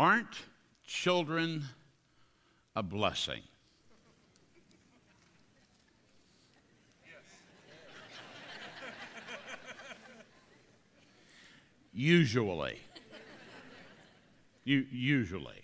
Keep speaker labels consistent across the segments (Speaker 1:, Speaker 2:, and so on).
Speaker 1: Aren't children a blessing? Usually. Usually.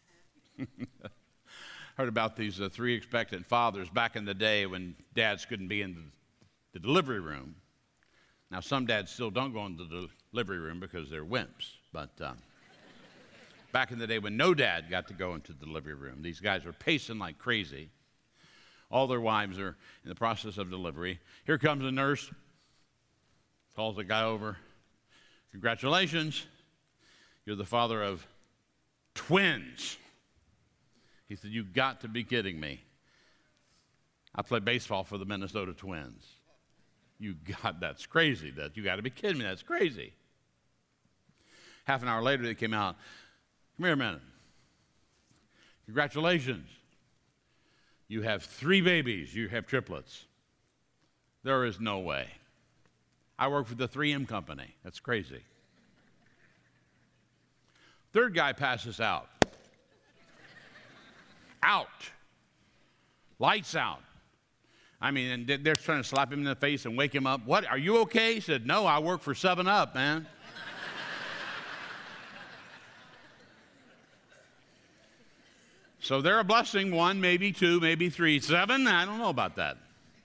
Speaker 1: Heard about these three expectant fathers back in the day when dads couldn't be in the delivery room. Now, some dads still don't go into the delivery room because they're wimps, but back in the day when no dad got to go into the delivery room, these guys were pacing like crazy. All their wives are in the process of delivery. Here comes a nurse, calls the guy over. Congratulations, you're the father of twins. He said, "You got to be kidding me. I play baseball for the Minnesota Twins." That's crazy. You got to be kidding me. That's crazy. Half an hour later, they came out. Come here a minute. Congratulations. You have 3 babies. You have triplets. There is no way. I work for the 3M company. That's crazy. Third guy passes out. Out. Lights out. I mean, and they're trying to slap him in the face and wake him up. "What, are you okay?" He said, "No, I work for 7-Up, man." So they're a blessing, 1, maybe 2, maybe 3, 7, I don't know about that.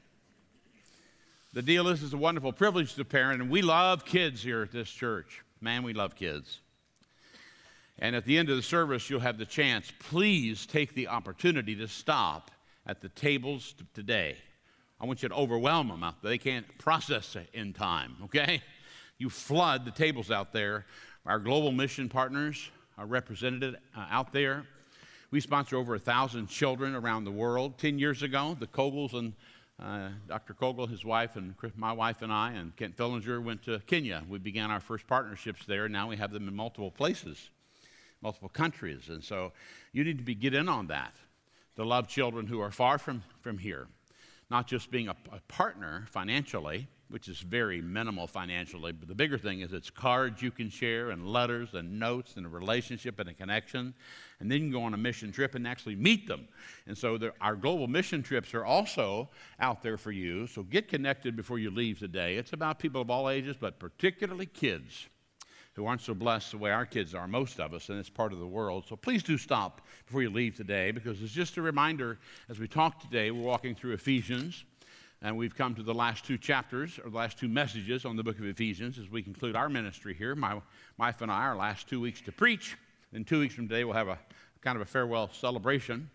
Speaker 1: The deal is, it's a wonderful privilege to parent, and we love kids here at this church. Man, we love kids. And at the end of the service, you'll have the chance. Please take the opportunity to stop at the tables today. I want you to overwhelm them out there. They can't process it in time, okay? You flood the tables out there. Our global mission partners are represented out there. We sponsor over 1,000 children around the world. 10 years ago, the Kogels and Dr. Kogel, his wife, and my wife and I, and Kent Fillinger went to Kenya. We began our first partnerships there. Now we have them in multiple places, multiple countries. And so you need to get in on that, to love children who are far from here. Not just being a partner financially, which is very minimal financially, but the bigger thing is it's cards you can share and letters and notes and a relationship and a connection. And then you can go on a mission trip and actually meet them. And so our global mission trips are also out there for you. So get connected before you leave today. It's about people of all ages, but particularly kids who aren't so blessed the way our kids are, most of us, in this part of the world. So please do stop before you leave today, because it's just a reminder, as we talk today, we're walking through Ephesians, and we've come to the last 2 chapters, or the last 2 messages on the book of Ephesians as we conclude our ministry here. My wife and I, our last 2 weeks to preach. In 2 weeks from today, we'll have a kind of a farewell celebration.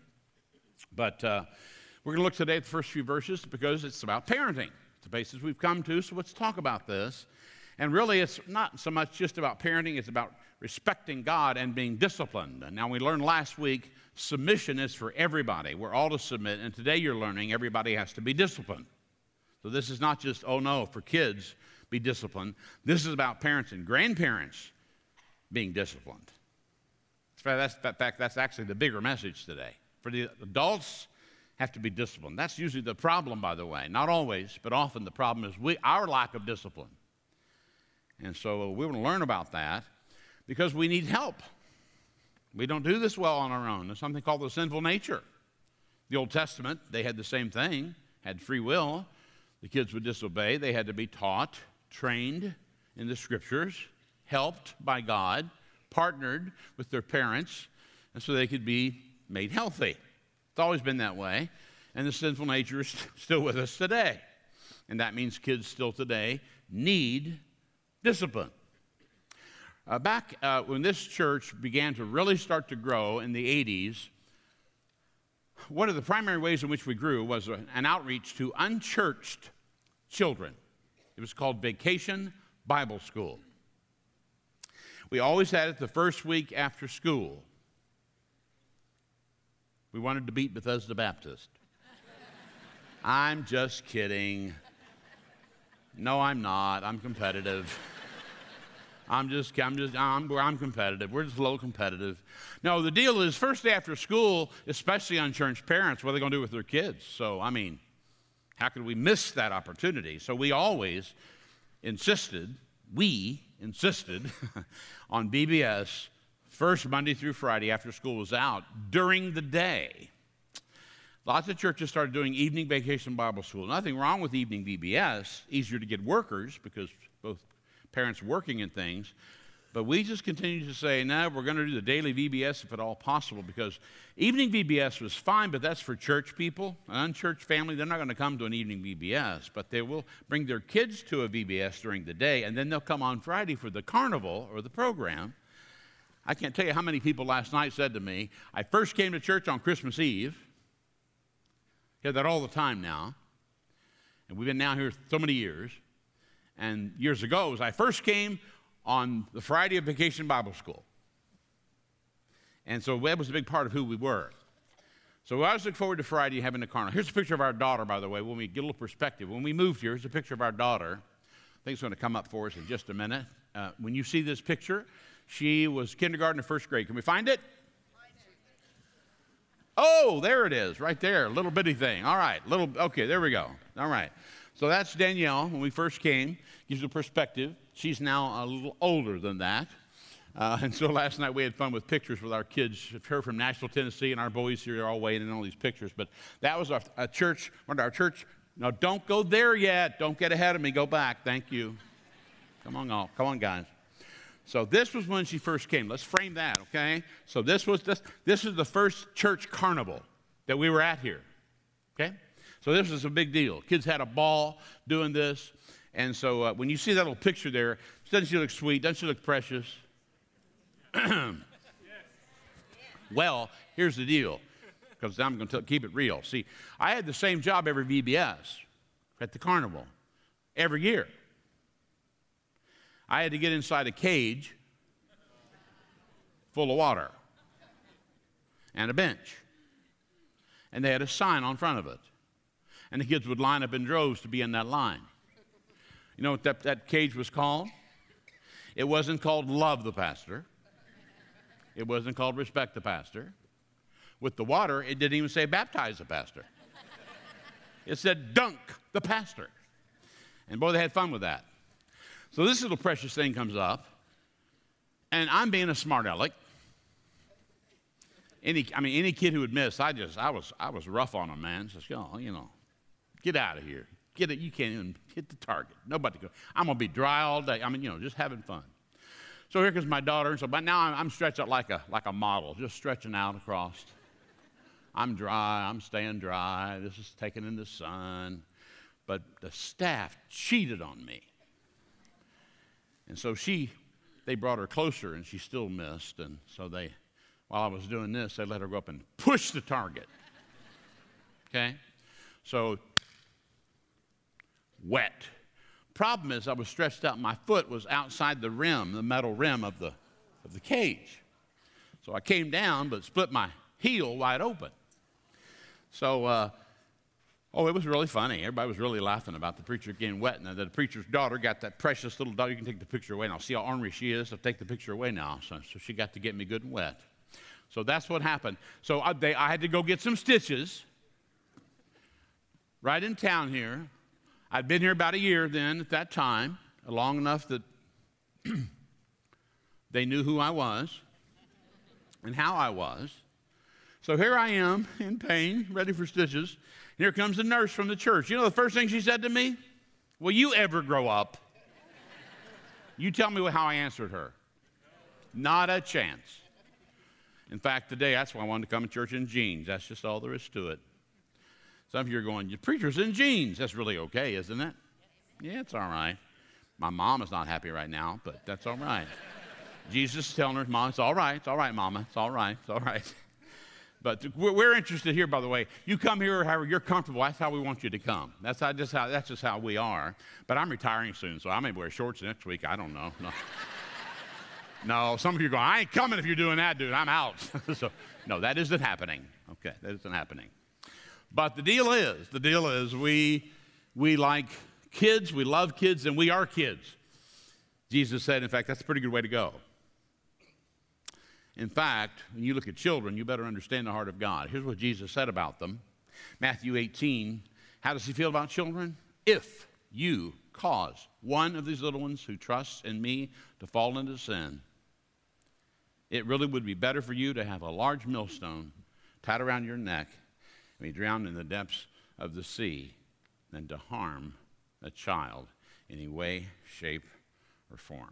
Speaker 1: But we're going to look today at the first few verses because it's about parenting. It's the basis we've come to, so let's talk about this. And really, it's not so much just about parenting, it's about respecting God and being disciplined. And now, we learned last week, submission is for everybody. We're all to submit, and today you're learning everybody has to be disciplined. So this is not just, oh no, for kids, be disciplined. This is about parents and grandparents being disciplined. In fact, that's actually the bigger message today. For the adults, have to be disciplined. That's usually the problem, by the way. Not always, but often the problem is our lack of discipline. And so we want to learn about that because we need help. We don't do this well on our own. There's something called the sinful nature. The Old Testament, they had the same thing, had free will. The kids would disobey. They had to be taught, trained in the Scriptures, helped by God, partnered with their parents, and so they could be made healthy. It's always been that way, and the sinful nature is still with us today. And that means kids still today need discipline. Back when this church began to really start to grow in the 80s, one of the primary ways in which we grew was an outreach to unchurched children. It was called Vacation Bible School. We always had it the first week after school. We wanted to beat Bethesda Baptist. I'm just kidding. No, I'm not. I'm competitive. I'm competitive. We're just a little competitive. No, the deal is, first day after school, especially unchurched parents, what are they going to do with their kids? So, I mean, how could we miss that opportunity? So we always insisted on VBS first Monday through Friday after school was out during the day. Lots of churches started doing evening vacation Bible school. Nothing wrong with evening VBS. Easier to get workers because both parents working and things. But we just continue to say, no, we're going to do the daily VBS if at all possible, because evening VBS was fine, but that's for church people. An unchurched family, they're not going to come to an evening VBS, but they will bring their kids to a VBS during the day, and then they'll come on Friday for the carnival or the program. I can't tell you how many people last night said to me, I first came to church on Christmas Eve. Hear that all the time now. And we've been now here so many years. And years ago, as I first came on the Friday of Vacation Bible School. And so that was a big part of who we were. So I always look forward to Friday having a carnival. Here's a picture of our daughter, by the way, when we get a little perspective. When we moved here, here's a picture of our daughter. I think it's going to come up for us in just a minute. When you see this picture, she was kindergarten or first grade. Can we find it? Oh, there it is, right there, little bitty thing. All right, okay, there we go. All right. So that's Danielle when we first came. Gives you a perspective. She's now a little older than that. And so last night we had fun with pictures with our kids, her from Nashville, Tennessee, and our boys here are all waiting in all these pictures. But that was our church. No, don't go there yet. Don't get ahead of me. Go back. Thank you. Come on, guys. So this was when she first came. Let's frame that, okay? So this is the first church carnival that we were at here, okay? So this was a big deal. Kids had a ball doing this. And so when you see that little picture there, doesn't she look sweet? Doesn't she look precious? Well, here's the deal, because I'm going to keep it real. See, I had the same job every VBS at the carnival every year. I had to get inside a cage full of water and a bench. And they had a sign on front of it. And the kids would line up in droves to be in that line. You know what that cage was called? It wasn't called Love the Pastor. It wasn't called Respect the Pastor. With the water, it didn't even say Baptize the Pastor. It said Dunk the Pastor. And boy, they had fun with that. So this little precious thing comes up, and I'm being a smart aleck. Any kid who would miss, I was rough on them, man. Just get out of here. Get it. You can't even hit the target. Nobody go. I'm gonna be dry all day. Just having fun. So here comes my daughter. So by now I'm stretched out like a model, just stretching out across. I'm dry. I'm staying dry. This is taken in the sun, but the staff cheated on me. And so they brought her closer, and she still missed. And so while I was doing this, they let her go up and push the target. Okay? So, wet. Problem is, I was stretched out. My foot was outside the rim, the metal rim of the cage. So I came down, but split my heel wide open. So, it was really funny. Everybody was really laughing about the preacher getting wet. And the preacher's daughter got that precious little dog. You can take the picture away now. See how ornery she is? I'll take the picture away now. So she got to get me good and wet. So that's what happened. So I had to go get some stitches right in town here. I'd been here about a year then at that time, long enough that they knew who I was and how I was. So here I am in pain, ready for stitches. And here comes the nurse from the church. You know the first thing she said to me? Will you ever grow up? You tell me how I answered her. Not a chance. In fact, today, that's why I wanted to come to church in jeans. That's just all there is to it. Some of you are going, your preacher's in jeans. That's really okay, isn't it? Yeah, it's all right. My mom is not happy right now, but that's all right. Jesus is telling her, Mom, it's all right, Mama. It's all right, it's all right. But we're interested here, by the way. You come here however you're comfortable. That's how we want you to come. That's just how we are. But I'm retiring soon, so I may wear shorts next week. I don't know. No, some of you are going, I ain't coming if you're doing that, dude. I'm out. So, no, that isn't happening. Okay, that isn't happening. But the deal is we like kids, we love kids, and we are kids. Jesus said, in fact, that's a pretty good way to go. In fact, when you look at children, you better understand the heart of God. Here's what Jesus said about them. Matthew 18, how does he feel about children? If you cause one of these little ones who trusts in me to fall into sin, It really would be better for you to have a large millstone tied around your neck and be drowned in the depths of the sea than to harm a child in any way, shape, or form.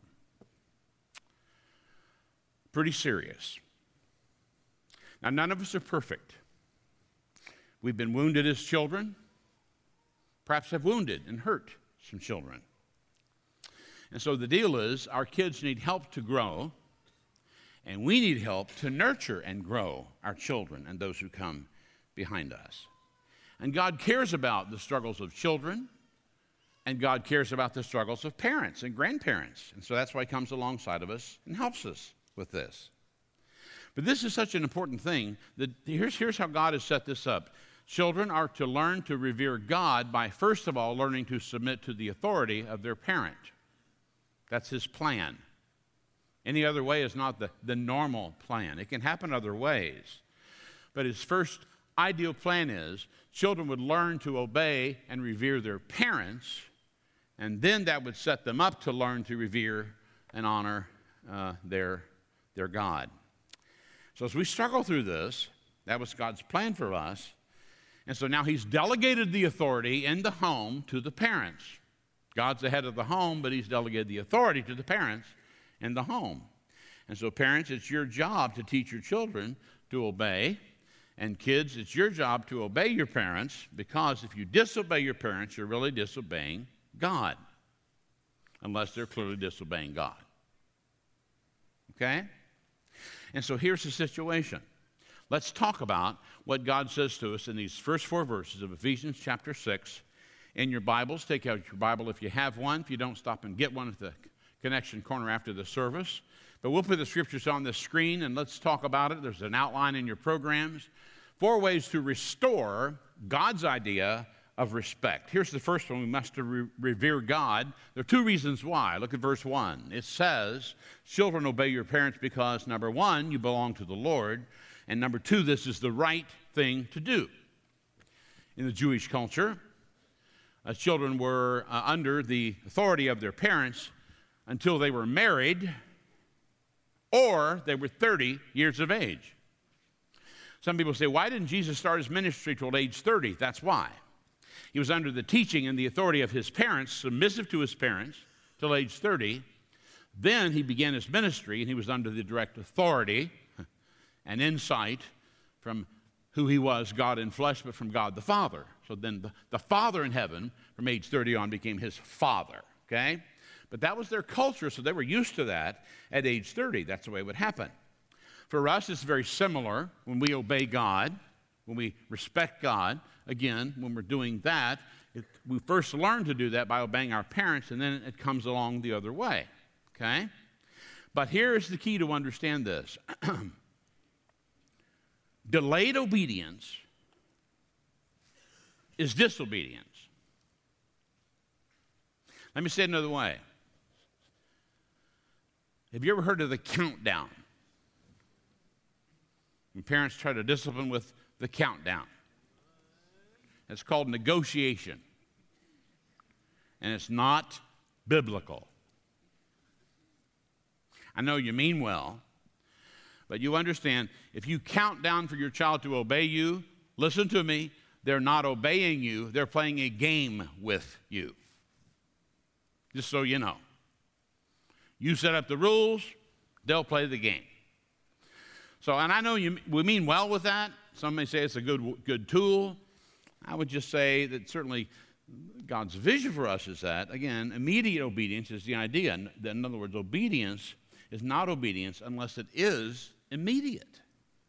Speaker 1: Pretty serious. Now, none of us are perfect. We've been wounded as children, perhaps have wounded and hurt some children. And so the deal is, our kids need help to grow, and we need help to nurture and grow our children and those who come behind us. And God cares about the struggles of children, and God cares about the struggles of parents and grandparents. And so that's why He comes alongside of us and helps us with this. But this is such an important thing that here's how God has set this up. Children are to learn to revere God by, first of all, learning to submit to the authority of their parent. That's His plan. Any other way is not the normal plan. It can happen other ways. But His first ideal plan is children would learn to obey and revere their parents, and then that would set them up to learn to revere and honor their God. So as we struggle through this, that was God's plan for us. And so now He's delegated the authority in the home to the parents. God's the head of the home, but He's delegated the authority to the parents in the home. And so parents, it's your job to teach your children to obey. And kids, it's your job to obey your parents, because if you disobey your parents, you're really disobeying God, unless they're clearly disobeying God. Okay? And so here's the situation. Let's talk about what God says to us in these first 4 verses of Ephesians chapter 6. In your Bibles, take out your Bible if you have one. If you don't, stop and get one at the connection corner after the service. But we'll put the scriptures on the screen and let's talk about it. There's an outline in your programs. 4 ways to restore God's idea of respect. Here's the first one. We must revere God. There are 2 reasons why. Look at verse 1. It says, children, obey your parents because, number 1, you belong to the Lord, and number 2, this is the right thing to do. In the Jewish culture, children were under the authority of their parents until they were married or they were 30 years of age. Some people say, why didn't Jesus start His ministry till age 30? That's why. He was under the teaching and the authority of His parents, submissive to His parents, till age 30. Then He began His ministry, and He was under the direct authority and insight from who He was, God in flesh, but from God the Father. So then the Father in heaven, from age 30 on, became His Father, okay? But that was their culture, so they were used to that at age 30. That's the way it would happen. For us, it's very similar when we obey God, when we respect God. Again, when we're doing that, we first learn to do that by obeying our parents, and then it comes along the other way, okay? But here's the key to understand this. Delayed obedience is disobedience. Let me say it another way. Have you ever heard of the countdown? When parents try to discipline with the countdown. It's called negotiation. And it's not biblical. I know you mean well, but you understand, if you count down for your child to obey you, listen to me, they're not obeying you, they're playing a game with you. Just so you know. You set up the rules, they'll play the game. So, and I know we mean well with that. Some may say it's a good tool. I would just say that certainly God's vision for us is that, again, immediate obedience is the idea. In other words, obedience is not obedience unless it is immediate.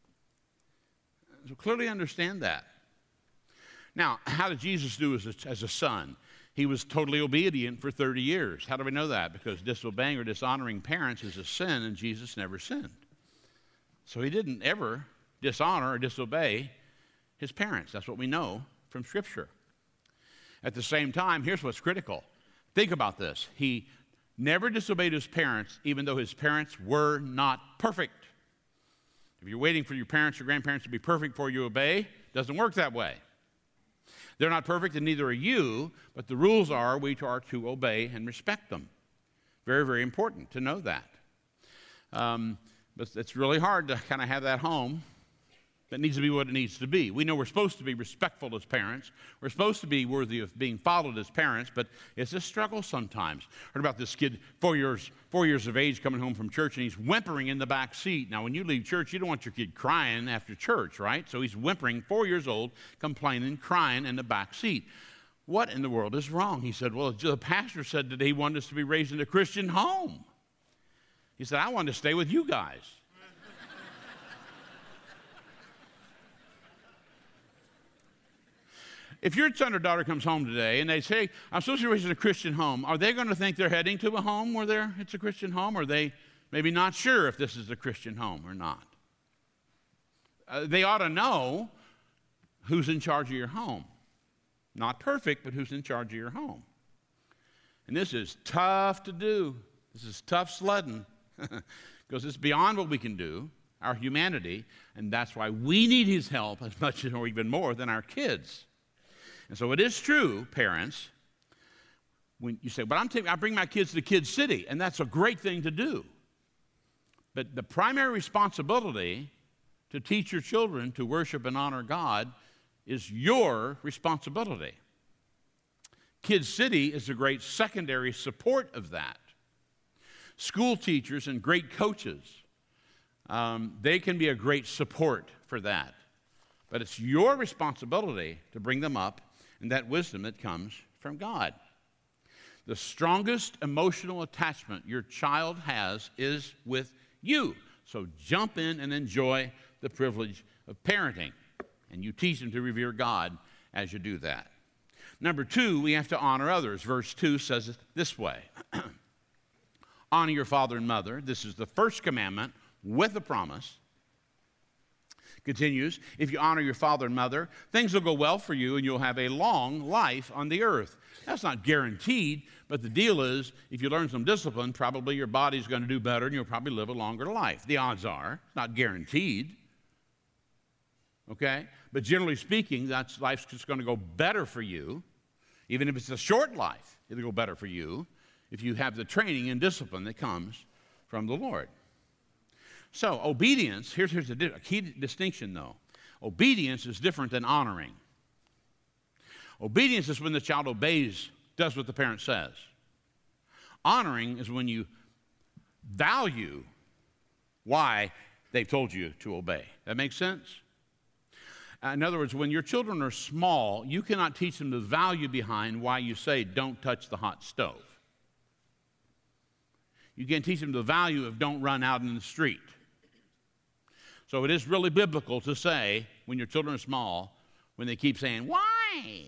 Speaker 1: So clearly understand that. Now, how did Jesus do as a son? He was totally obedient for 30 years. How do we know that? Because disobeying or dishonoring parents is a sin, and Jesus never sinned. So He didn't ever dishonor or disobey His parents. That's what we know from Scripture. At the same time, here's what's critical. Think about this. He never disobeyed His parents, even though His parents were not perfect. If you're waiting for your parents or grandparents to be perfect before you obey, it doesn't work that way. They're not perfect, and neither are you, but the rules are we are to obey and respect them. Very, very important to know that. But it's really hard to kind of have that home that needs to be what it needs to be. We know we're supposed to be respectful as parents. We're supposed to be worthy of being followed as parents, but it's a struggle sometimes. Heard about this kid, 4 years of age, coming home from church, and he's whimpering in the back seat. Now, when you leave church, you don't want your kid crying after church, right? So he's whimpering, 4 years old, complaining, crying in the back seat. What in the world is wrong? He said, well, the pastor said that he wanted us to be raised in a Christian home. He said, I wanted to stay with you guys. If your son or daughter comes home today and they say, I'm supposed to be raised in a Christian home, are they going to think they're heading to a home where it's a Christian home, or are they maybe not sure if this is a Christian home or not? They ought to know who's in charge of your home. Not perfect, but who's in charge of your home. And this is tough to do. This is tough sledding because it's beyond what we can do, our humanity, and that's why we need his help as much or even more than our kids. And so it is true, parents, when you say, but I bring my kids to Kid City, and that's a great thing to do. But the primary responsibility to teach your children to worship and honor God is your responsibility. Kid City is a great secondary support of that. School teachers and great coaches, they can be a great support for that. But it's your responsibility to bring them up in that wisdom that comes from God. The strongest emotional attachment your child has is with you. So jump in and enjoy the privilege of parenting. And you teach them to revere God as you do that. Number 2, we have to honor others. Verse 2 says it this way. Honor your father and mother. This is the first commandment with a promise. Continues, if you honor your father and mother, things will go well for you and you'll have a long life on the earth. That's not guaranteed, but the deal is if you learn some discipline, probably your body's going to do better and you'll probably live a longer life. The odds are, not guaranteed. Okay? But generally speaking, life's just going to go better for you. Even if it's a short life, it'll go better for you if you have the training and discipline that comes from the Lord. So obedience, here's a key distinction though. Obedience is different than honoring. Obedience is when the child obeys, does what the parent says. Honoring is when you value why they've told you to obey. That makes sense? In other words, when your children are small, you cannot teach them the value behind why you say don't touch the hot stove. You can teach them the value of don't run out in the street. So it is really biblical to say, when your children are small, when they keep saying, why?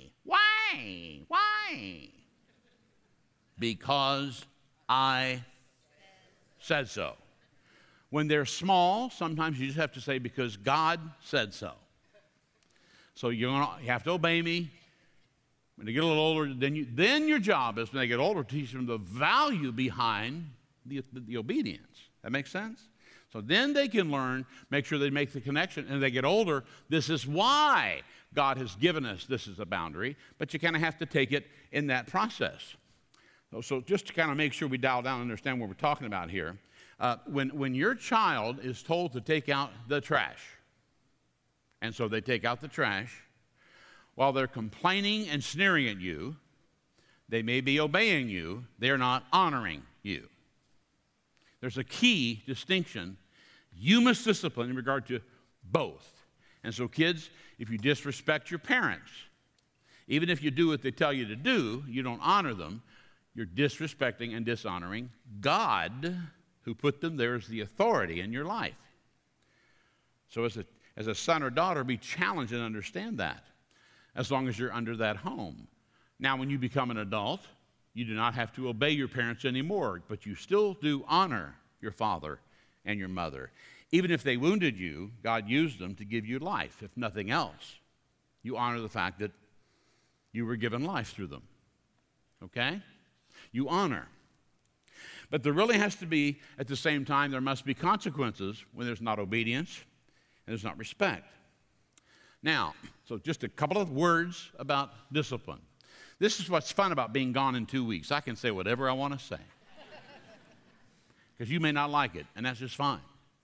Speaker 1: Because I said so. When they're small, sometimes you just have to say, because God said so. So you have to obey me. When they get a little older, then your job is, when they get older, to teach them the value behind the obedience. That makes sense? So then they can learn, make sure they make the connection, and as they get older, this is why God has given us this as a boundary, but you kind of have to take it in that process. So just to kind of make sure we dial down and understand what we're talking about here, when your child is told to take out the trash, and so they take out the trash, while they're complaining and sneering at you, they may be obeying you, they're not honoring you. There's a key distinction. You must discipline in regard to both. And so kids, if you disrespect your parents, even if you do what they tell you to do, you don't honor them, you're disrespecting and dishonoring God, who put them there as the authority in your life. So as a son or daughter, be challenged and understand that, as long as you're under that home. Now, when you become an adult, you do not have to obey your parents anymore, but you still do honor your father and your mother. Even if they wounded you, God used them to give you life. If nothing else, you honor the fact that you were given life through them. Okay? You honor. But there really has to be, at the same time, there must be consequences when there's not obedience and there's not respect. Now, so just a couple of words about discipline. This is what's fun about being gone in 2 weeks. I can say whatever I want to say. Because you may not like it, and that's just fine.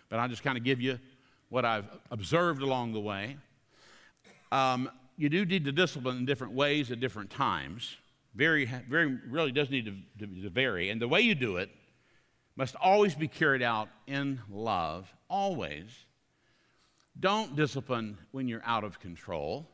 Speaker 1: but I'll just kind of give you what I've observed along the way. You do need to discipline in different ways at different times. Very really does need to vary. And the way you do it must always be carried out in love, always. Don't discipline when you're out of control.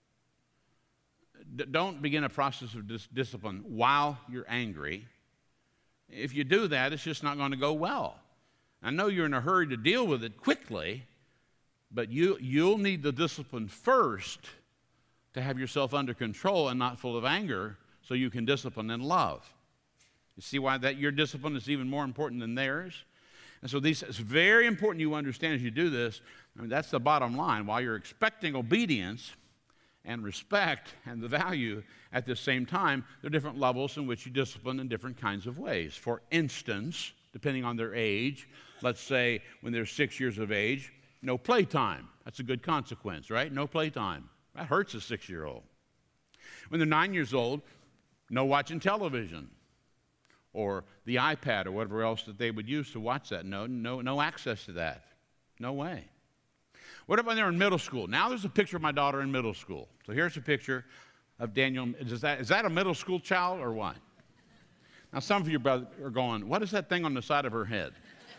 Speaker 1: Don't begin a process of discipline while you're angry. If you do that, it's just not going to go well. I know you're in a hurry to deal with it quickly, but you'll need the discipline first to have yourself under control and not full of anger so you can discipline in love. You see why that your discipline is even more important than theirs? And so it's very important you understand as you do this. I mean, that's the bottom line. While you're expecting obedience and respect and the value at the same time, there are different levels in which you discipline in different kinds of ways. For instance, depending on their age, let's say when they're 6 years of age, no playtime. That's a good consequence, right? No playtime. That hurts a 6-year-old. When they're 9 years old, no watching television or the iPad or whatever else that they would use to watch that. No access to that. No way. What about when they're in middle school? Now there's a picture of my daughter in middle school. So here's a picture of Daniel. Is that a middle school child or what? Now some of you are going, what is that thing on the side of her head?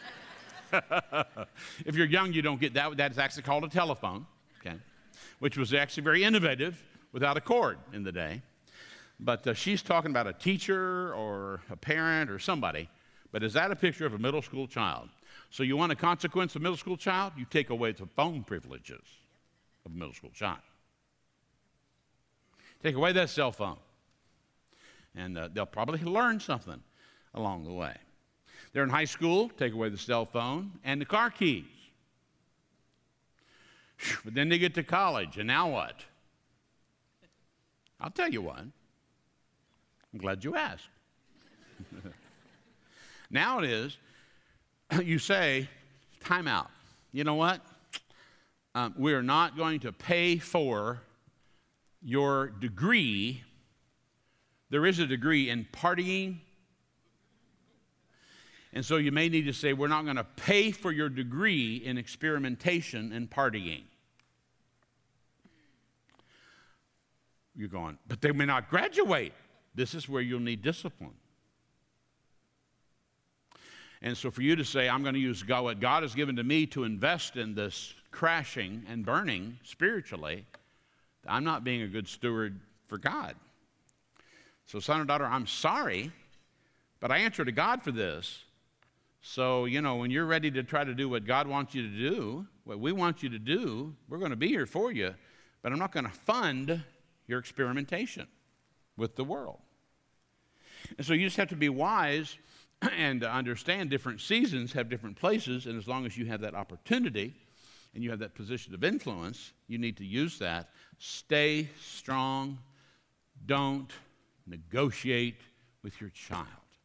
Speaker 1: If you're young, you don't get that. That's actually called a telephone, okay, which was actually very innovative without a cord in the day. But she's talking about a teacher or a parent or somebody. But is that a picture of a middle school child? So you want a consequence of a middle school child? You take away the phone privileges of a middle school child. Take away that cell phone. And they'll probably learn something along the way. They're in high school, take away the cell phone and the car keys. But then they get to college, and now what? I'll tell you what. I'm glad you asked. Now it is, you say, time out. You know what? We are not going to pay for your degree. There is a degree in partying. And so you may need to say, we're not going to pay for your degree in experimentation and partying. You're going, but they may not graduate. This is where you'll need discipline. And so for you to say, I'm going to use God, what God has given to me to invest in this crashing and burning spiritually, I'm not being a good steward for God. So son or daughter, I'm sorry, but I answer to God for this. So, when you're ready to try to do what God wants you to do, what we want you to do, we're going to be here for you, but I'm not going to fund your experimentation with the world. And so you just have to be wise and understand different seasons have different places, and as long as you have that opportunity and you have that position of influence, you need to use that. Stay strong. Don't negotiate with your child.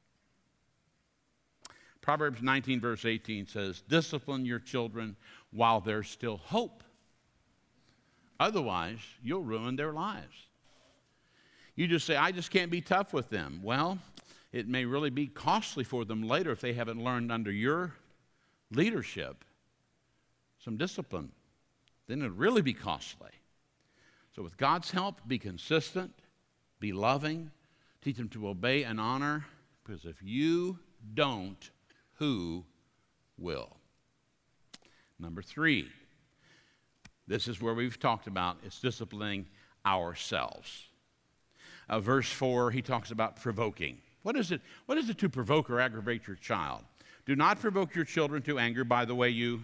Speaker 1: Proverbs 19, verse 18 says, discipline your children while there's still hope. Otherwise, you'll ruin their lives. You just say, I just can't be tough with them. Well, it may really be costly for them later if they haven't learned under your leadership some discipline. Then it'll really be costly. So with God's help, be consistent, be loving, teach them to obey and honor, because if you don't, who will? Number 3, this is where we've talked about, it's disciplining ourselves. Verse 4, he talks about provoking. What is it to provoke or aggravate your child? Do not provoke your children to anger by the way you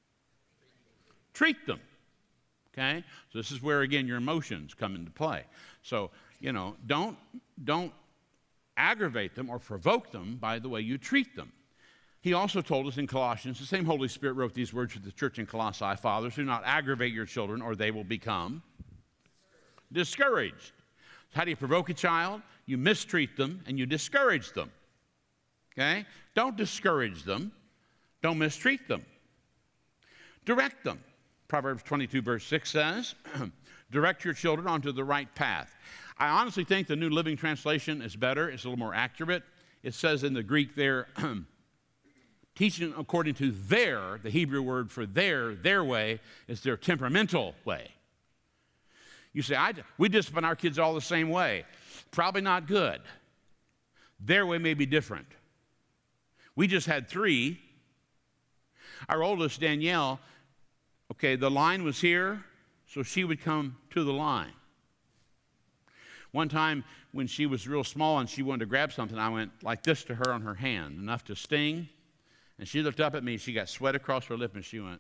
Speaker 1: treat them. Okay? So this is where, again, your emotions come into play. So, don't aggravate them or provoke them by the way you treat them. He also told us in Colossians, the same Holy Spirit wrote these words to the church in Colossae, fathers, do not aggravate your children or they will become discouraged. How do you provoke a child? You mistreat them and you discourage them. Okay? Don't discourage them. Don't mistreat them. Direct them. Proverbs 22, verse 6 says, direct your children onto the right path. I honestly think the New Living Translation is better. It's a little more accurate. It says in the Greek there, Teaching according to the Hebrew word for their way is their temperamental way. You say, we discipline our kids all the same way. Probably not good. Their way may be different. We just had 3. Our oldest, Danielle, okay, the line was here, so she would come to the line. One time when she was real small and she wanted to grab something, I went like this to her on her hand, enough to sting. And she looked up at me, she got sweat across her lip, and she went.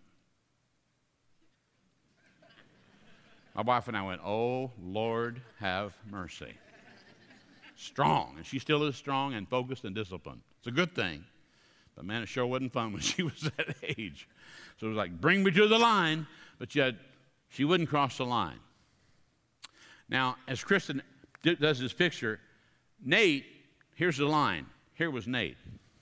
Speaker 1: My wife and I went, oh, Lord, have mercy. Strong, and she still is strong and focused and disciplined. It's a good thing. But man, it sure wasn't fun when she was that age. So it was like, bring me to the line, but yet she wouldn't cross the line. Now, as Kristen does this picture, Nate, here's the line. Here was Nate.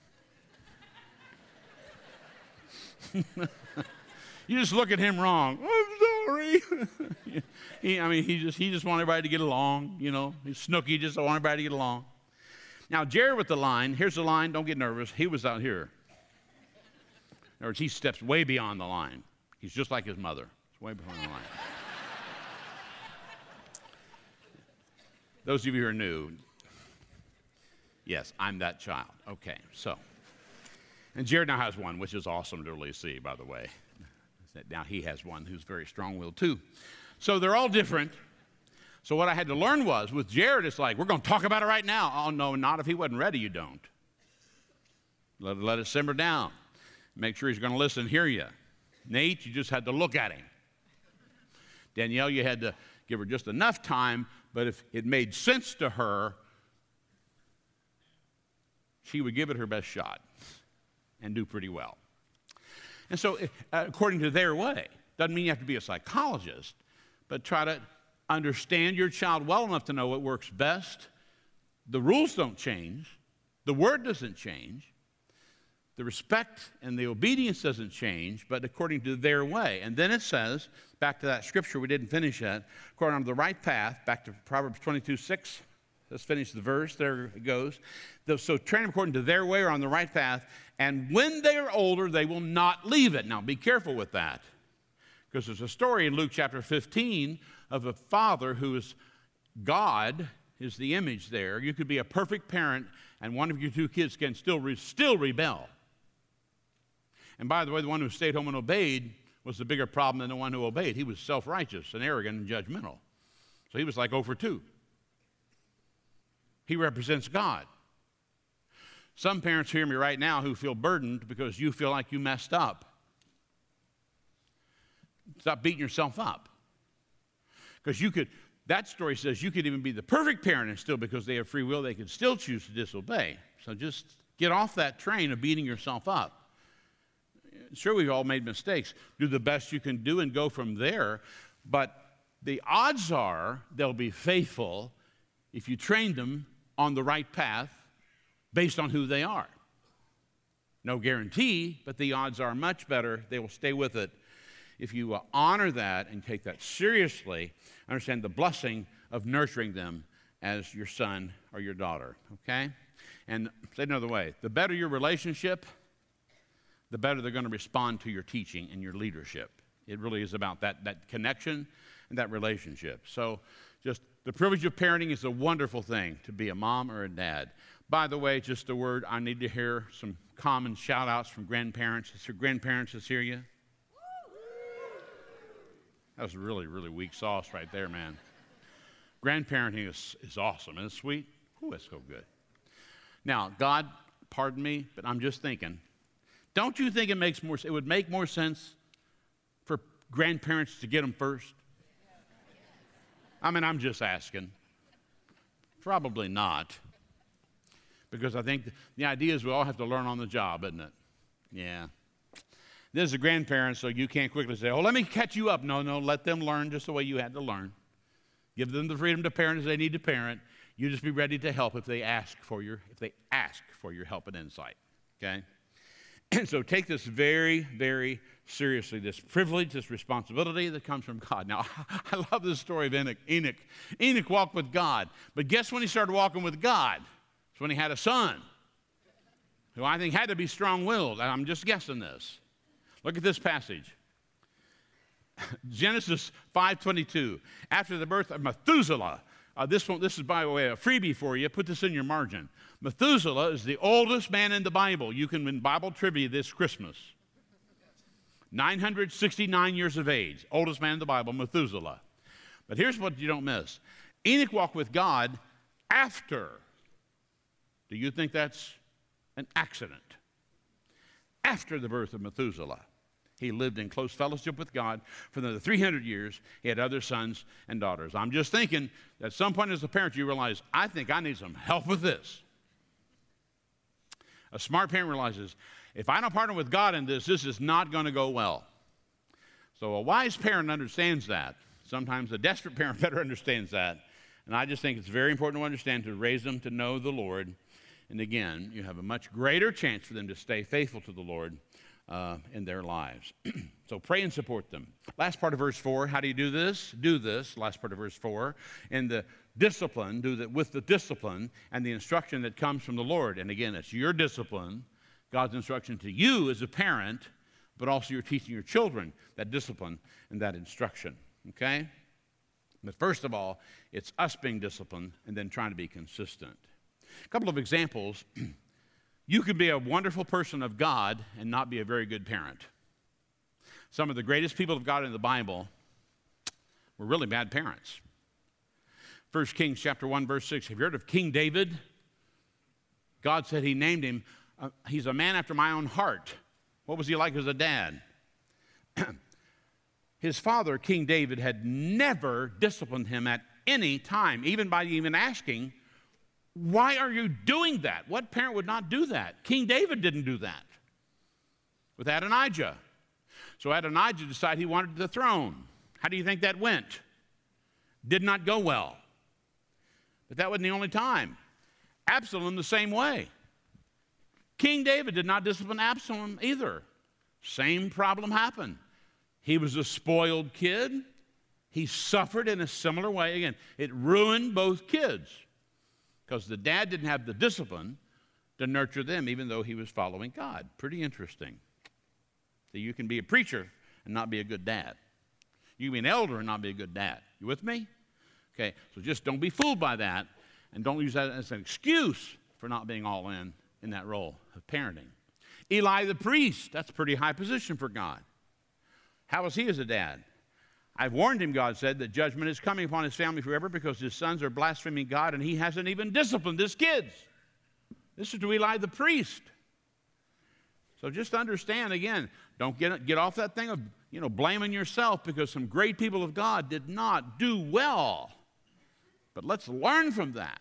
Speaker 1: You just look at him wrong. I'm sorry. he just wanted everybody to get along, you know. He's snooky, just want everybody to get along. Now, Jared with the line, here's the line, don't get nervous. He was out here. In other words, he steps way beyond the line. He's just like his mother. He's way beyond the line. Those of you who are new, yes, I'm that child. Okay, so. And Jared now has one, which is awesome to really see, by the way. Now he has one who's very strong-willed too. So they're all different. So what I had to learn was, with Jared, it's like, we're going to talk about it right now. Oh, no, not if he wasn't ready, you don't. Let it simmer down. Make sure he's going to listen and hear you. Nate, you just had to look at him. Danielle, you had to give her just enough time, but if it made sense to her, she would give it her best shot and do pretty well. And so, according to their way, doesn't mean you have to be a psychologist, but try to understand your child well enough to know what works best. The rules don't change. The word doesn't change. The respect and the obedience doesn't change, but according to their way. And then it says, back to that scripture we didn't finish yet, according on the right path, back to Proverbs 22:6. Let's finish the verse. There it goes. So train them according to their way or on the right path, and when they are older, they will not leave it. Now, be careful with that, because there's a story in Luke chapter 15 of a father who is God, is the image there. You could be a perfect parent, and one of your 2 kids can still rebel. And by the way, the one who stayed home and obeyed was the bigger problem than the one who obeyed. He was self-righteous and arrogant and judgmental. So he was like 0 for 2. He represents God. Some parents hear me right now who feel burdened because you feel like you messed up. Stop beating yourself up. Because that story says you could even be the perfect parent and still, because they have free will, they can still choose to disobey. So just get off that train of beating yourself up. Sure, we've all made mistakes. Do the best you can do and go from there. But the odds are they'll be faithful if you train them on the right path based on who they are. No guarantee, but the odds are much better they will stay with it if you honor that and take that seriously. Understand the blessing of nurturing them as your son or your daughter, okay? And say it another way, the better your relationship, the better they're going to respond to your teaching and your leadership. It really is about that connection and that relationship. So just the privilege of parenting is a wonderful thing, to be a mom or a dad. By the way, just a word, I need to hear some common shout-outs from grandparents. Is there grandparents that's hear you? That was really, really weak sauce right there, man. Grandparenting is awesome. Isn't it sweet? Ooh, that's so good. Now, God, pardon me, but I'm just thinking, don't you think it would make more sense for grandparents to get them first? I mean, I'm just asking. Probably not. Because I think the idea is we all have to learn on the job, isn't it? Yeah. This is a grandparent, so you can't quickly say, oh, let me catch you up. No, let them learn just the way you had to learn. Give them the freedom to parent as they need to parent. You just be ready to help if they ask for your help and insight. Okay? And so take this very, very seriously, this privilege, this responsibility that comes from God. Now, I love this story of Enoch. Enoch walked with God. But guess when he started walking with God? It's when he had a son. who I think had to be strong-willed. I'm just guessing this. Look at this passage. Genesis 5:22. After the birth of Methuselah, this is, by the way, a freebie for you. Put this in your margin. Methuselah is the oldest man in the Bible. You can win Bible trivia this Christmas. 969 years of age. Oldest man in the Bible, Methuselah. But here's what you don't miss. Enoch walked with God after. Do you think that's an accident? After the birth of Methuselah. He lived in close fellowship with God for another 300 years. He had other sons and daughters. I'm just thinking at some point as a parent you realize, I think I need some help with this. A smart parent realizes, if I don't partner with God in this, this is not going to go well. So a wise parent understands that. Sometimes a desperate parent better understands that. And I just think it's very important to understand, to raise them to know the Lord. And again, you have a much greater chance for them to stay faithful to the Lord in their lives. So pray and support them. Last part of verse 4, how do you do this? Do this, last part of verse 4, in the discipline, do that with the discipline and the instruction that comes from the Lord. And again, it's your discipline, God's instruction to you as a parent, but also you're teaching your children that discipline and that instruction, okay? But first of all, it's us being disciplined and then trying to be consistent. A couple of examples. You could be a wonderful person of God and not be a very good parent. Some of the greatest people of God in the Bible were really bad parents. 1 Kings chapter 1, verse 6. Have you heard of King David? God said he named him, he's a man after my own heart. What was he like as a dad? His father, King David, had never disciplined him at any time, even by even asking, why are you doing that? What parent would not do that? King David didn't do that with Adonijah. So Adonijah decided he wanted the throne. How do you think that went? Did not go well. But that wasn't the only time. Absalom the same way. King David did not discipline Absalom either. Same problem happened. He was a spoiled kid. He suffered in a similar way. Again, it ruined both kids, because the dad didn't have the discipline to nurture them, even though he was following God. Pretty interesting. So you can be a preacher and not be a good dad. You can be an elder and not be a good dad. You with me? Okay, so just don't be fooled by that, and don't use that as an excuse for not being all in that role of parenting. Eli the priest, that's a pretty high position for God. How was he as a dad? I've warned him, God said, that judgment is coming upon his family forever because his sons are blaspheming God and he hasn't even disciplined his kids. This is to Eli the priest. So just understand, again, don't get off that thing of blaming yourself, because some great people of God did not do well. But let's learn from that.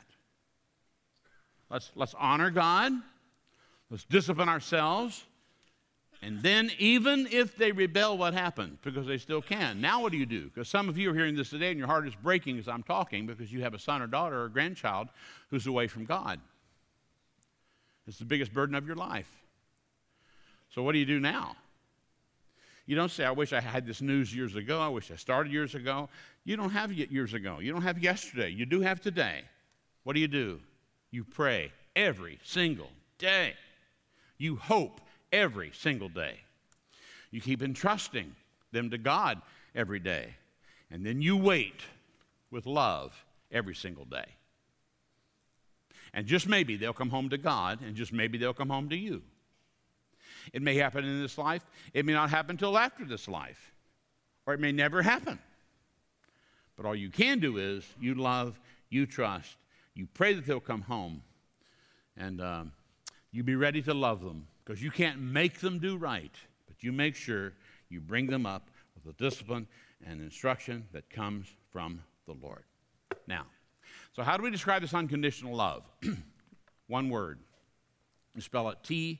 Speaker 1: Let's honor God. Let's discipline ourselves. And then even if they rebel, what happens? Because they still can. Now what do you do? Because some of you are hearing this today and your heart is breaking as I'm talking, because you have a son or daughter or a grandchild who's away from God. It's the biggest burden of your life. So what do you do now? You don't say, I wish I had this news years ago. I wish I started years ago. You don't have years ago. You don't have yesterday. You do have today. What do? You pray every single day. You hope every single day. You keep entrusting them to God every day. And then you wait with love every single day. And just maybe they'll come home to God, and just maybe they'll come home to you. It may happen in this life. It may not happen until after this life. Or it may never happen. But all you can do is you love, you trust, you pray that they'll come home, and you be ready to love them, because you can't make them do right, but you make sure you bring them up with the discipline and instruction that comes from the Lord. Now, so how do we describe this unconditional love? One word. You spell it T-I-M-E.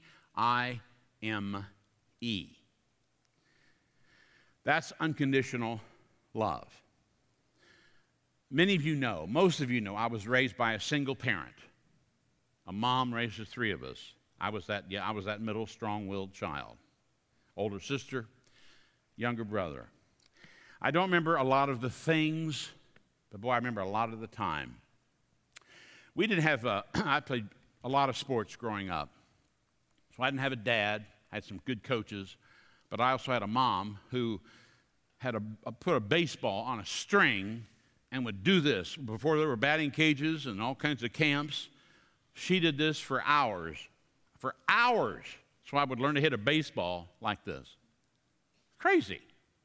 Speaker 1: That's unconditional love. Many of you know, most of you know, I was raised by a single parent. A mom raised the three of us. I was that middle, strong-willed child. Older sister, younger brother. I don't remember a lot of the things, but boy, I remember a lot of the time. We didn't have, I played a lot of sports growing up. So I didn't have a dad. I had some good coaches, but I also had a mom who had put a baseball on a string and would do this. Before there were batting cages and all kinds of camps, she did this for hours. For hours. So I would learn to hit a baseball like this. Crazy.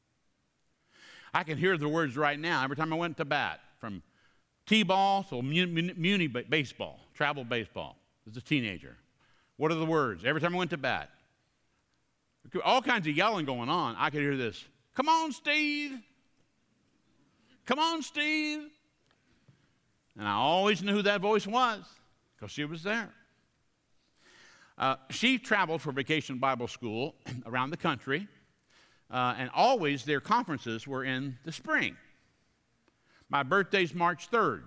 Speaker 1: I can hear the words right now every time I went to bat, from T-ball to muni baseball, travel baseball, as a teenager. What are the words? Every time I went to bat. All kinds of yelling going on. I could hear this. Come on, Steve. Come on, Steve. And I always knew who that voice was because she was there. She traveled for Vacation Bible School around the country, and always their conferences were in the spring. My birthday's March 3rd.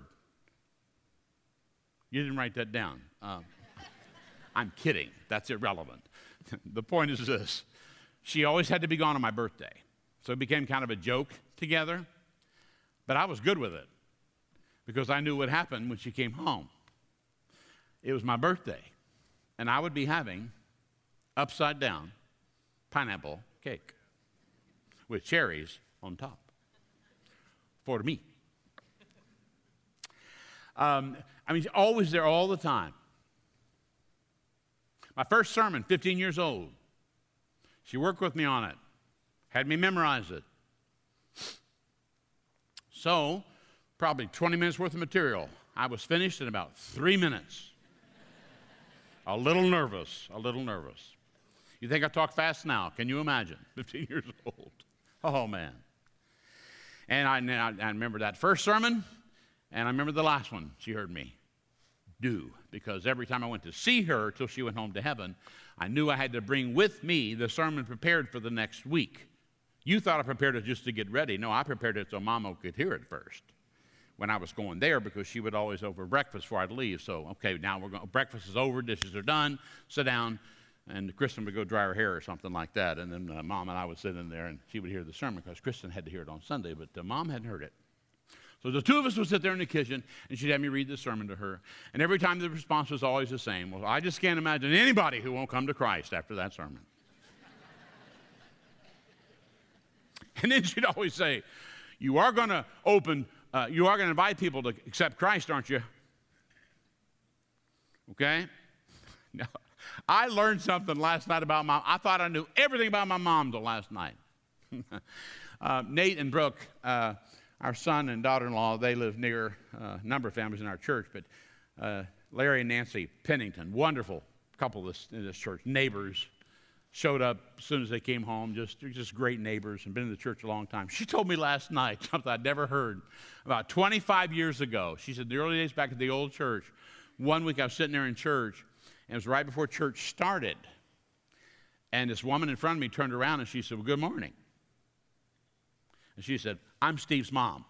Speaker 1: You didn't write that down. I'm kidding. That's irrelevant. The point is this. She always had to be gone on my birthday. So it became kind of a joke together. But I was good with it because I knew what happened when she came home. It was my birthday, and I would be having upside down pineapple cake with cherries on top for me. She's always there all the time. My first sermon, 15 years old, she worked with me on it, had me memorize it. So, probably 20 minutes worth of material. I was finished in about 3 minutes. A little nervous. You think I talk fast now? Can you imagine? 15 years old. Oh, man. And I remember that first sermon, and I remember the last one she heard me do, because every time I went to see her till she went home to heaven, I knew I had to bring with me the sermon prepared for the next week. You thought I prepared it just to get ready. No, I prepared it so Mama could hear it first when I was going there, because she would always over breakfast before I'd leave. So, okay, now breakfast is over, dishes are done, sit down, and Kristen would go dry her hair or something like that. And then Mom and I would sit in there, and she would hear the sermon because Kristen had to hear it on Sunday, but Mom hadn't heard it. So the two of us would sit there in the kitchen, and she'd have me read the sermon to her. And every time the response was always the same. Well, I just can't imagine anybody who won't come to Christ after that sermon. And then she'd always say, you are going to invite people to accept Christ, aren't you? Okay? No. I learned something last night about Mom. I thought I knew everything about my mom till last night. Nate and Brooke, our son and daughter-in-law, they live near a number of families in our church, but Larry and Nancy Pennington, wonderful couple in this church, neighbors, showed up as soon as they came home, just great neighbors, and been in the church a long time. She told me last night something I'd never heard. About 25 years ago, she said, in the early days back at the old church, one week I was sitting there in church, and it was right before church started, and this woman in front of me turned around, and she said, well, good morning. And she said, I'm Steve's mom.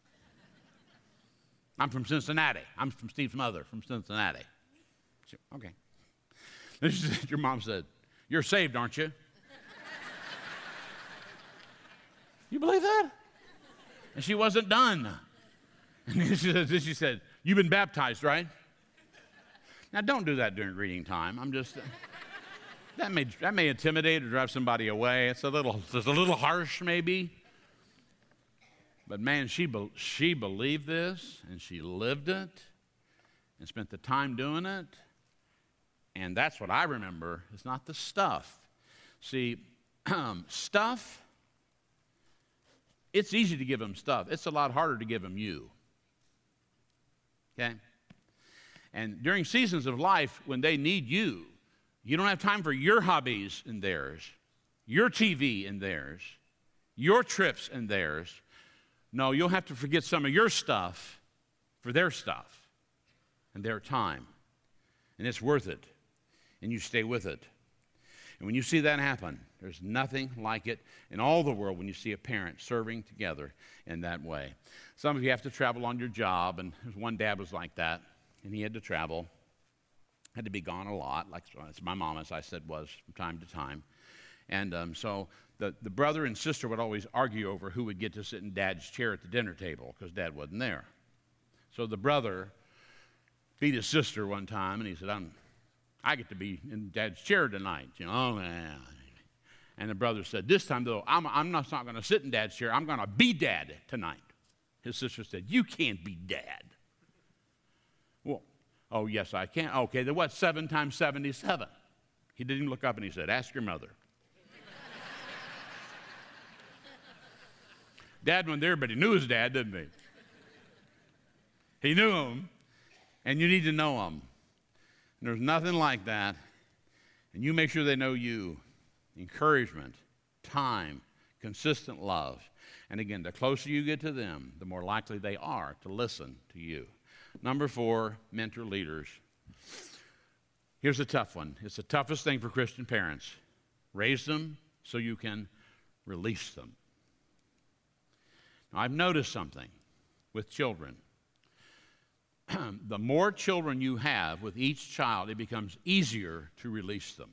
Speaker 1: I'm from Cincinnati. I'm from Steve's mother from Cincinnati. She said, okay. Then she said, your mom said, you're saved, aren't you? You believe that? And she wasn't done. And then she said, you've been baptized, right? Now, don't do that during reading time. I'm just, that may intimidate or drive somebody away. It's a little harsh, maybe. But man, she believed this, and she lived it, and spent the time doing it. And that's what I remember. It's not the stuff. See, stuff, it's easy to give them stuff. It's a lot harder to give them you. Okay? And during seasons of life when they need you, you don't have time for your hobbies and theirs, your TV and theirs, your trips and theirs. No, you'll have to forget some of your stuff for their stuff and their time. And it's worth it. And you stay with it. And when you see that happen, there's nothing like it in all the world when you see a parent serving together in that way. Some of you have to travel on your job, and one dad was like that, and he had to travel, had to be gone a lot, like my mom, as I said, was from time to time. And so the brother and sister would always argue over who would get to sit in Dad's chair at the dinner table because Dad wasn't there. So the brother beat his sister one time, and he said, I get to be in Dad's chair tonight, you know. And the brother said, this time, though, I'm not going to sit in Dad's chair. I'm going to be Dad tonight. His sister said, you can't be Dad. Well, oh, yes, I can. Okay, then what, 7 times 77? He didn't even look up and he said, ask your mother. Dad went there, but he knew his dad, didn't he? He knew him, and you need to know him. And there's nothing like that. And you make sure they know you. Encouragement, time, consistent love. And again, the closer you get to them, the more likely they are to listen to you. Number 4, mentor leaders. Here's a tough one. It's the toughest thing for Christian parents. Raise them so you can release them. Now, I've noticed something with children. The more children you have with each child, it becomes easier to release them.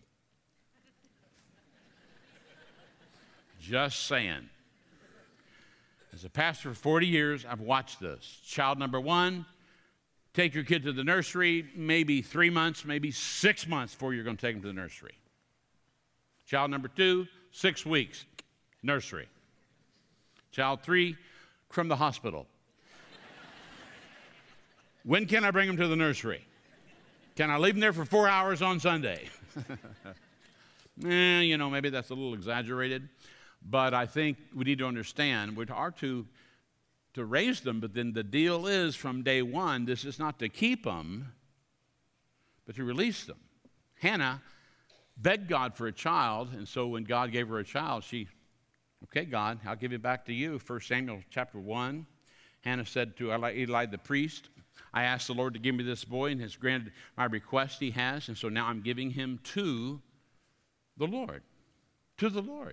Speaker 1: Just saying. As a pastor for 40 years, I've watched this. Child number 1, take your kid to the nursery, maybe 3 months, maybe 6 months before you're going to take them to the nursery. Child number 2, 6 weeks, nursery. Child 3, from the hospital. When can I bring them to the nursery? Can I leave them there for 4 hours on Sunday? You know, maybe that's a little exaggerated, but I think we need to understand we are to raise them, but then the deal is from day one, this is not to keep them, but to release them. Hannah begged God for a child, and so when God gave her a child, okay, God, I'll give it back to you. 1 Samuel chapter 1, Hannah said to Eli the priest, I asked the Lord to give me this boy, and has granted my request he has, and so now I'm giving him to the Lord. To the Lord.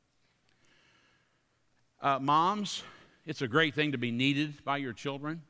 Speaker 1: Moms, it's a great thing to be needed by your children,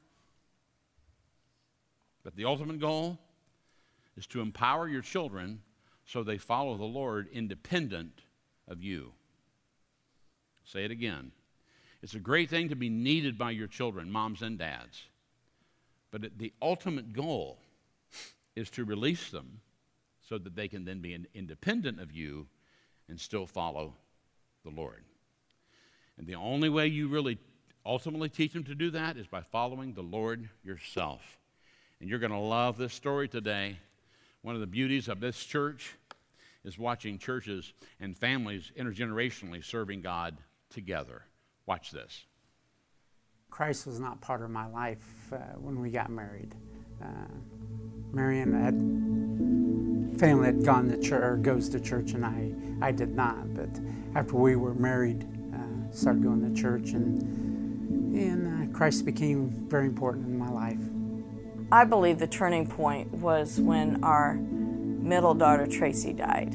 Speaker 1: but the ultimate goal is to empower your children so they follow the Lord independent of you. Say it again. It's a great thing to be needed by your children, moms and dads. But the ultimate goal is to release them so that they can then be independent of you and still follow the Lord. And the only way you really ultimately teach them to do that is by following the Lord yourself. And you're going to love this story today. One of the beauties of this church is watching churches and families intergenerationally serving God together. Watch this.
Speaker 2: Christ was not part of my life when we got married. Marion had family had gone to church or goes to church, and I did not. But after we were married, started going to church, and Christ became very important in my life.
Speaker 3: I believe the turning point was when our middle daughter Tracy died,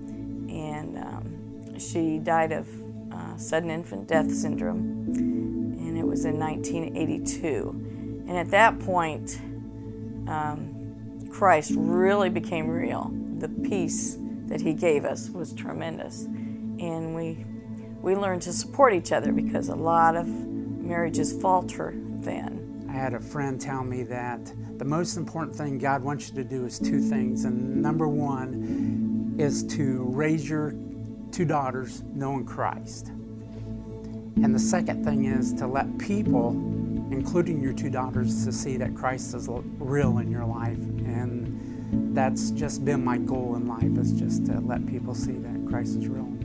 Speaker 3: and she died of sudden infant death syndrome, and it was in 1982. And at that point, Christ really became real. The peace that he gave us was tremendous, and we learned to support each other because a lot of marriages falter then.
Speaker 2: I had a friend tell me that the most important thing God wants you to do is 2 things, and number 1 is to raise your 2 daughters knowing Christ. And the second thing is to let people, including your 2 daughters, to see that Christ is real in your life. And that's just been my goal in life, is just to let people see that Christ is real in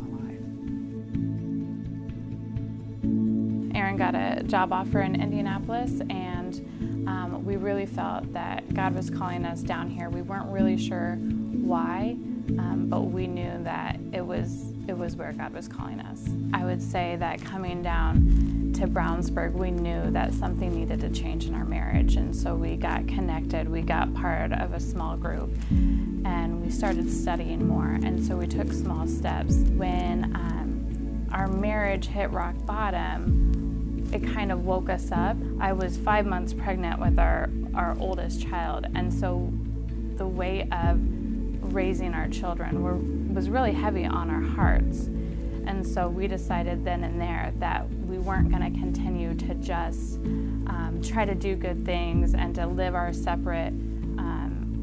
Speaker 2: my life.
Speaker 4: Aaron got a job offer in Indianapolis, and we really felt that God was calling us down here. We weren't really sure why, but we knew that it was where God was calling us. I would say that coming down to Brownsburg, we knew that something needed to change in our marriage, and so we got connected. We got part of a small group, and we started studying more, and so we took small steps. When our marriage hit rock bottom, it kind of woke us up. I was 5 months pregnant with our oldest child, and so the weight of raising our children was really heavy on our hearts. And so we decided then and there that we weren't going to continue to just try to do good things and to live our separate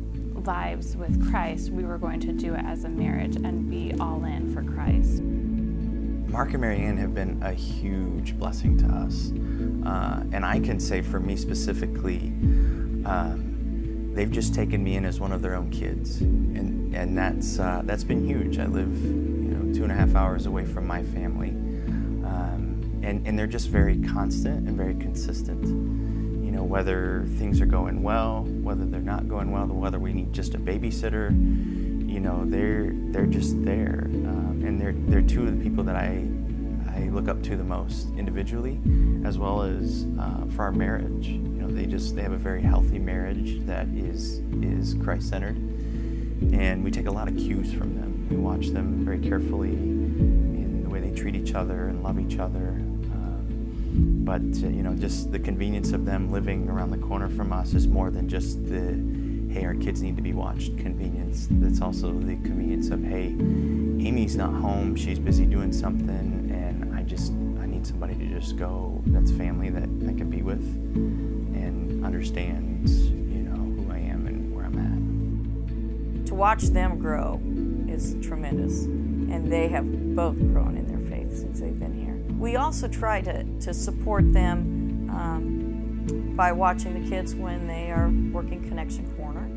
Speaker 4: lives with Christ, we were going to do it as a marriage and be all in for Christ.
Speaker 5: Mark and Mary Ann have been a huge blessing to us. And I can say for me specifically, they've just taken me in as one of their own kids. And that's been huge. I live 2.5 hours away from my family. And they're just very constant and very consistent. Whether things are going well, whether they're not going well, whether we need just a babysitter, they're just there. And they're two of the people that I look up to the most individually, as well as for our marriage. They have a very healthy marriage that is Christ-centered, and we take a lot of cues from them. We watch them very carefully in the way they treat each other and love each other. But just the convenience of them living around the corner from us is more than just the, hey, our kids need to be watched convenience. It's also the convenience of, hey, Amy's not home, she's busy doing something, and I need somebody to just go, that's family that I can be with and understands, who I am and where I'm at.
Speaker 3: To watch them grow is tremendous, and they have both grown in their faith since they've been here. We also try to support them by watching the kids when they are working Connection Corner.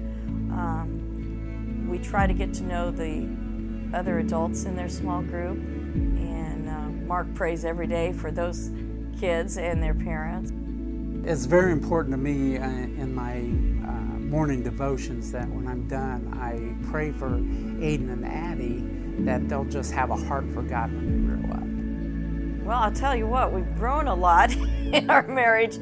Speaker 3: We try to get to know the other adults in their small group, and Mark prays every day for those kids and their parents.
Speaker 2: It's very important to me in my morning devotions that when I'm done, I pray for Aiden and Addie that they'll just have a heart for God when they grow up.
Speaker 3: Well, I'll tell you what, we've grown a lot in our marriage.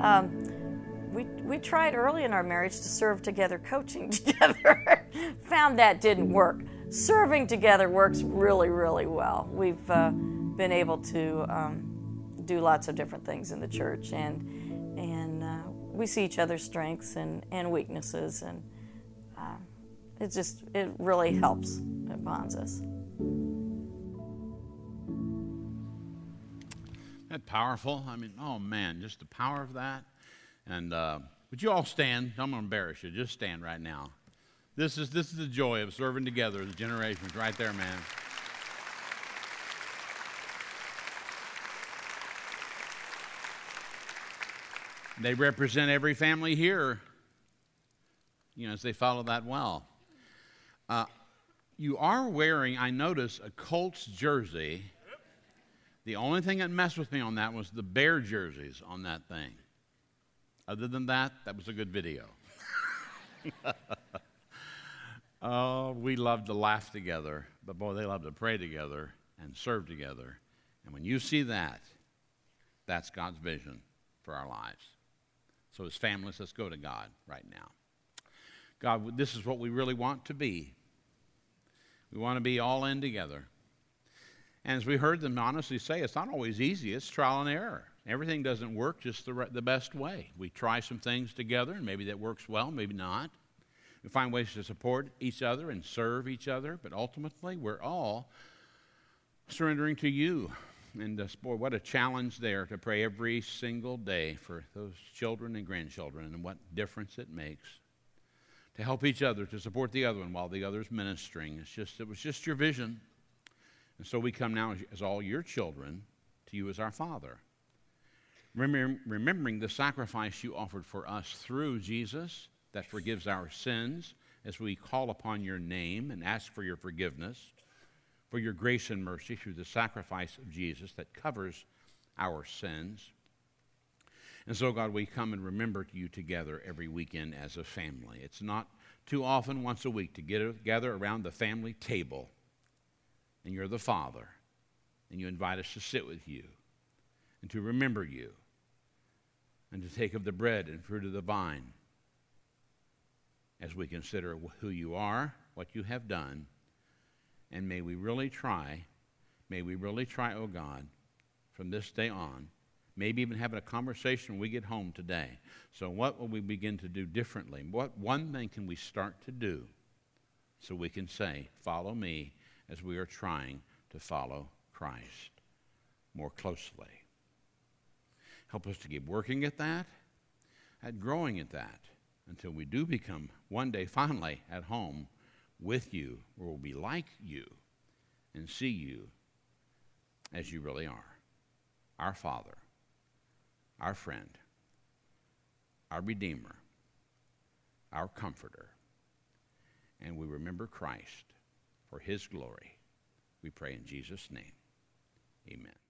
Speaker 3: We tried early in our marriage to serve together, coaching together. Found that didn't work. Serving together works really, really well. We've been able to do lots of different things in the church, and we see each other's strengths and weaknesses, and it really helps. It bonds us.
Speaker 1: That powerful? I mean, oh man, just the power of that. And would you all stand? I'm going to embarrass you. Just stand right now. This is the joy of serving together, the generations, right there, man. They represent every family here, as they follow that well. You are wearing, I notice, a Colts jersey. The only thing that messed with me on that was the Bear jerseys on that thing. Other than that, that was a good video. Oh, we love to laugh together, but boy, they love to pray together and serve together. And when you see that, that's God's vision for our lives. So as families, let's go to God right now. God, this is what we really want to be. We want to be all in together. And as we heard them honestly say, it's not always easy. It's trial and error. Everything doesn't work just the best way. We try some things together, and maybe that works well, maybe not. We find ways to support each other and serve each other, but ultimately we're all surrendering to you. And boy, what a challenge there to pray every single day for those children and grandchildren, and what difference it makes to help each other, to support the other one while the other's ministering. It was just your vision. And so we come now as all your children to you as our Father. Remembering the sacrifice you offered for us through Jesus that forgives our sins as we call upon your name and ask for your forgiveness, for your grace and mercy through the sacrifice of Jesus that covers our sins. And so, God, we come and remember you together every weekend as a family. It's not too often, once a week, to gather around the family table, and you're the Father, and you invite us to sit with you and to remember you and to take of the bread and fruit of the vine as we consider who you are, what you have done, and may we really try, oh God, from this day on, maybe even having a conversation when we get home today. So what will we begin to do differently? What one thing can we start to do so we can say, follow me as we are trying to follow Christ more closely? Help us to keep working at that, at growing at that, until we do become one day finally at home with you, where we'll be like you and see you as you really are. Our Father, our friend, our Redeemer, our Comforter. And we remember Christ for his glory. We pray in Jesus' name. Amen.